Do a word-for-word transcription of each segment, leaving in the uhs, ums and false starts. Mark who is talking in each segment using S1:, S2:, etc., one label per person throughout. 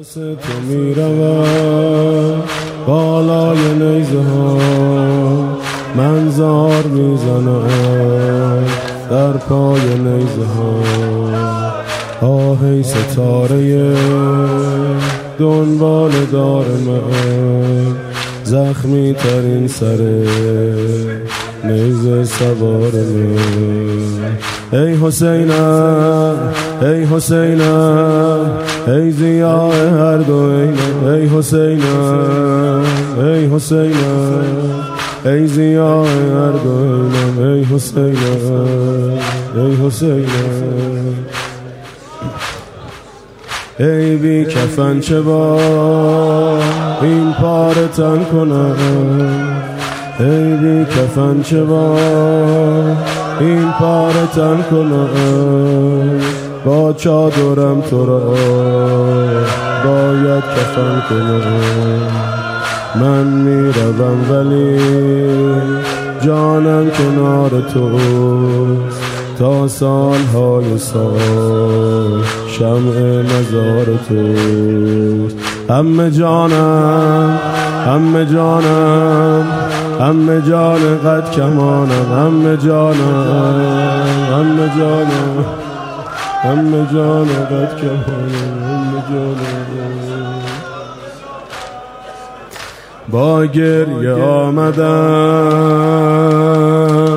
S1: پس تو میروم بالای نیزه ها، من زار میزنم در پای نیزه ها. آهی ستاره دنبال دار من، زخمی ترین سر نیزه سوار من. ای حسینم ای حسینم ای ضیاء هر دو عینم. ای حسینم ای حسینم ای ضیاء هر دو عینم. ای حسینم ای حسینم ای بی کفن چه با این پاره تن کنم. ای بی کفن چه با این پاره تن کنم. با چادرم تو را باید کفن کنم. من میروم ولی جانم کنار توست تا سالهای سال شمع مزار توست. همه جانم همه جانم همه جان قد کمانم. همه جانم همه جانم همه جان قد کمانم. همه جانم با گریه آمدم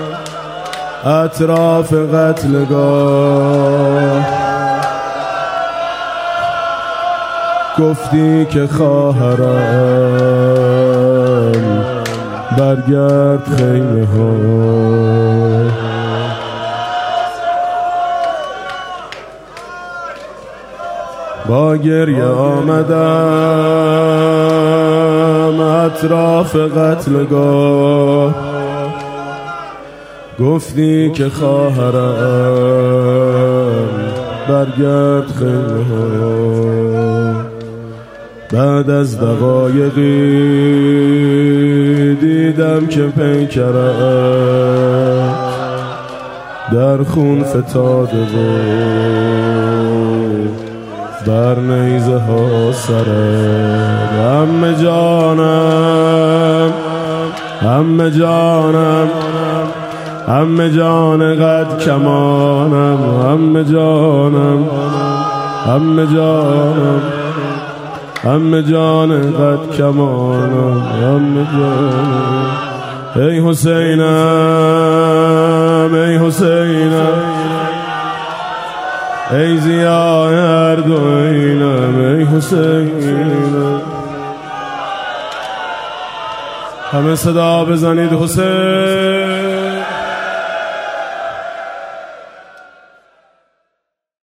S1: اطراف قتلگاه، گفتی که خواهرم برگرد خیمه ها. با گریه آمدم اطراف قتلگاه، گفتی که خواهرم برگرد خیمه ها. بعد از دقایقی دیدم که پیکرت در خون فتاده بود در نیزه ها سرت. همه جانم همه جانم همه جان قد کمانم. همه جانم همه جانم همه جان قد کمانم. همه جانم ای حسینم ای حسینم ای ضیاء هر دو عینم. ای حسینم همه صدا بزنید حسین.